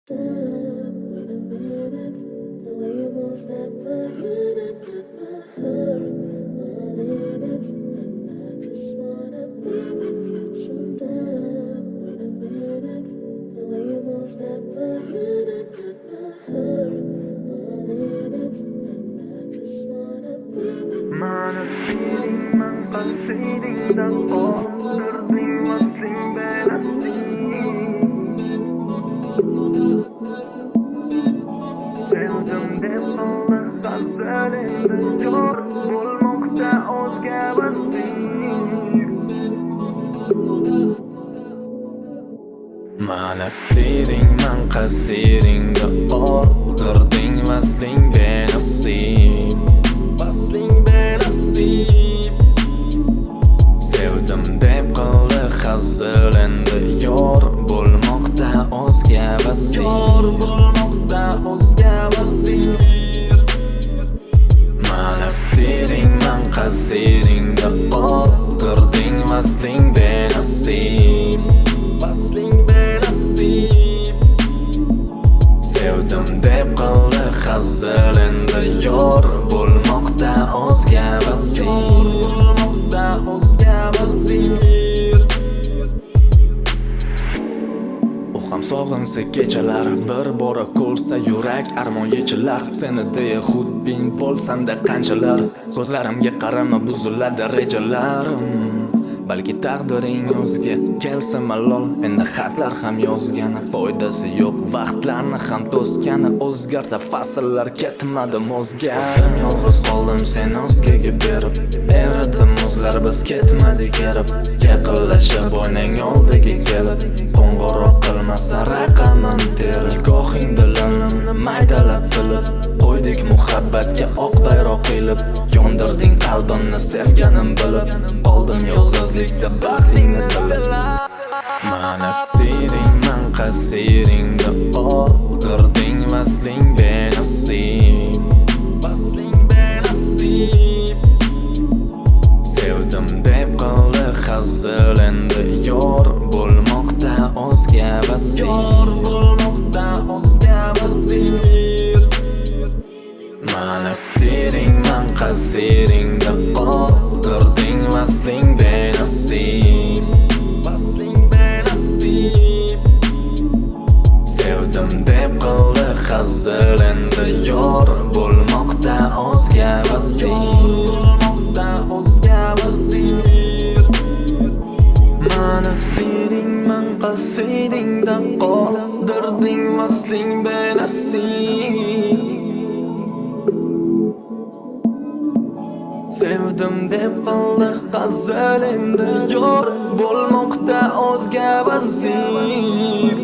Wait a minute, the way you move that body, I got my heart all in it, and I just wanna be with you sometime. Wait a minute, the way you move that body, I got my heart all in it, and I just wanna be with you. Mana feeling man feeling dan qoldirding masling Sevdim deb qoldi qalblarimda yor bo'lmoqda o'zga vasiyat. Mana sevdingman qasiringda qoldirding vasling benasib Sevdim deb qildi hazil endi yor bo'lmoqda o'zga vasir Mana sevdingman qasiringda qoldirding vasling benasib Sevdim deb qildi hazil endi yor bo'lmoqda o'zga vasir U ham sog'insa kechalar bir bora ko'rsa yurak armon yechilar Seni deya xudbin bo'lsanda qanchalar Ko'zlarimga qarama buziladi rejalarim Balki taqdiring o'ziga kelsa malol Endi xatlar ham yozgani foydasi yo'q Vaqtlarni ham to'sgani o'zgarsa fasllar ketmadim o'zgar Yolg'iz qoldim sen o'zgaga berib Eridim o'zlar biz ketmadik erib Yaqinlashib oynang oldiga kelib Qo'ng'iroq qilmasa raqamim terib Gohing dilimni maydalab bilib Qo'ydik muhabbatga oq bayroq ilib Yondirding qalbimni sevganim bilib Qoldim yolg'izlikda baxtingni tilib Mana sevdingman qasiringda qoldirding vasling benasib Sevdim deb qildi hazil endi yor bo'lmoqda o'zga vasir Mana sevdingman qasiringda qoldirding vasling benasib Sevdim deb qildi hazil endi yor bo'lmoqda o'zga vasir Mana sevdingman qasiringda qoldirding vasling benasib Sevdim deb qildi hazil endi yor bo'lmoqda o'zga vasir